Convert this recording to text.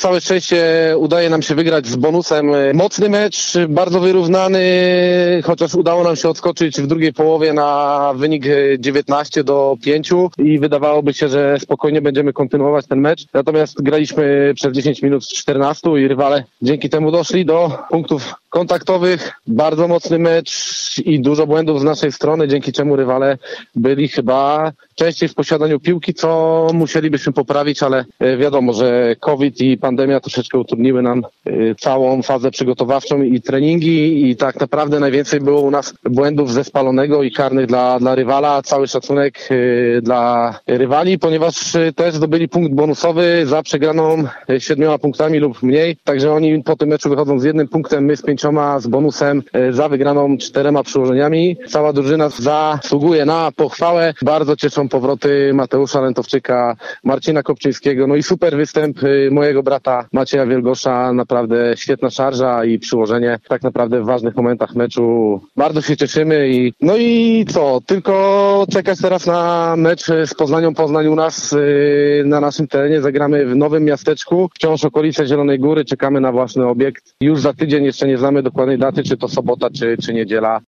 całe szczęście udaje nam się wygrać z bonusem. Mocny mecz, bardzo wyrównany, chociaż udało nam się odskoczyć w drugiej połowie na wynik 19-5 i wydawałoby się, że spokojnie będziemy kontynuować ten mecz. Natomiast graliśmy przez 10 minut z 14 i rywale dzięki temu doszli do punktów kontaktowych. Bardzo mocny mecz i dużo błędów z naszej strony, dzięki czemu rywale byli chyba częściej w posiadaniu piłki, co musielibyśmy poprawić, ale wiadomo, że COVID i pandemia troszeczkę utrudniły nam całą fazę przygotowawczą i treningi i tak naprawdę najwięcej było u nas błędów ze spalonego i karnych dla rywala. Cały szacunek dla rywali, ponieważ też zdobyli punkt bonusowy za przegraną 7 punktami lub mniej, także oni po tym meczu wychodzą z 1 punktem, my z 5 z bonusem za wygraną 4 przyłożeniami. Cała drużyna zasługuje na pochwałę. Bardzo cieszą powroty Mateusza Lentowczyka, Marcina Kopczyńskiego, no i super występ mojego brata Macieja Wielgosza. Naprawdę świetna szarża i przyłożenie tak naprawdę w ważnych momentach meczu. Bardzo się cieszymy i co? Tylko czekać teraz na mecz z Poznanią. Poznań u nas na naszym terenie. Zagramy w Nowym Miasteczku. Wciąż okolice Zielonej Góry. Czekamy na własny obiekt. Już za tydzień, jeszcze nie znamy dokładnej daty, czy to sobota, czy niedziela.